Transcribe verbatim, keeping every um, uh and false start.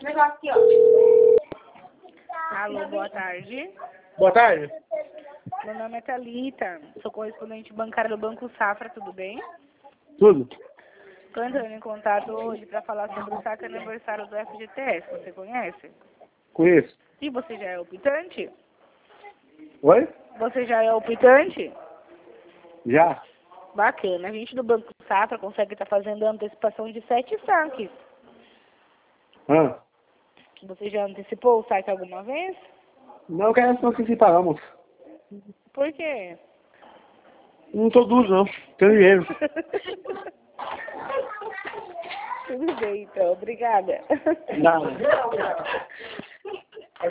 negócio aqui, ó. Alô, boa tarde. Boa tarde. Meu nome é Thalita, sou correspondente bancária do Banco Safra, tudo bem? Tudo. Estou entrando em contato hoje para falar sobre o saque aniversário do F G T S, você conhece? Conheço. E você já é optante? Oi? Você já é optante? Já. Bacana, a gente do Banco Safra consegue estar fazendo a antecipação de sete saques. Ah. Você já antecipou o saque alguma vez? Não quero não antecipar, não, moço. Por quê? Não tô duro, não. Tenho dinheiro. Tudo bem, então. Obrigada. Nada.